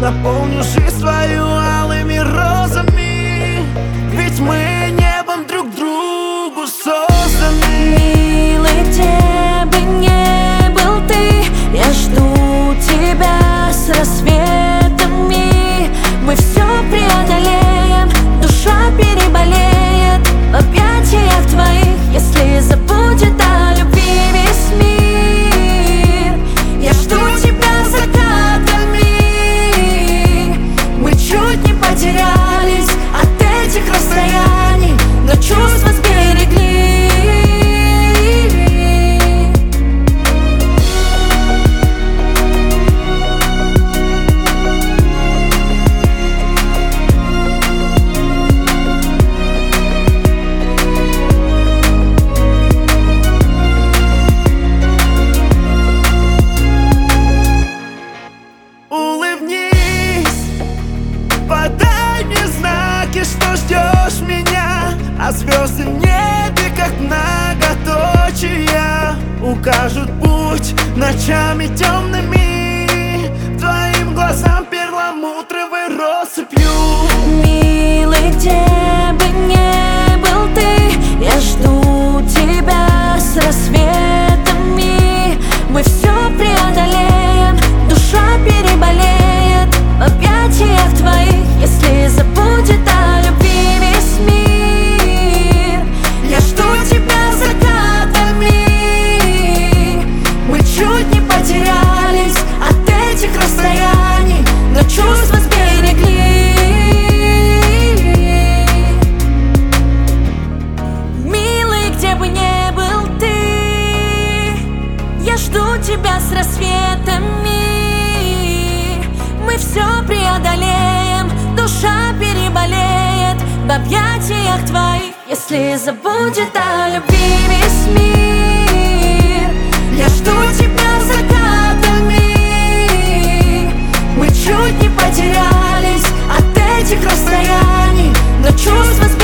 наполню жизнь свою алыми розами, ведь мы небом друг другу созданы. Милый, где бы не был ты, я жду тебя с рассветами. Мы все преодолеем, душа переболеет в объятиях твоих, если забудет о любви весь мир. Я жду тебя закатами. Мы чуть не потерялись от этих расстояний, но чувства сберегли. Улыбнись, подай мне знаки, что ждешь меня, а звезды в небе, как многоточия, укажут путь ночами темными, твоим глазам перламутровой россыпью. Милый, где бы не был ты, я жду тебя с рассветами. Мы все преодолеем, душа переболеет в объятиях твоих, если забудет о любви весь мир. Я жду тебя закатами. Мы чуть не потерялись от этих расстояний, но чувства сберегли. Милый, где бы не был ты, я жду тебя с рассветами. Мы все преодолеем, душа переболеет в объятиях твоих, если забудет о любви весь мир. Я жду тебя закатами. Мы чуть не потерялись от этих расстояний, но чувства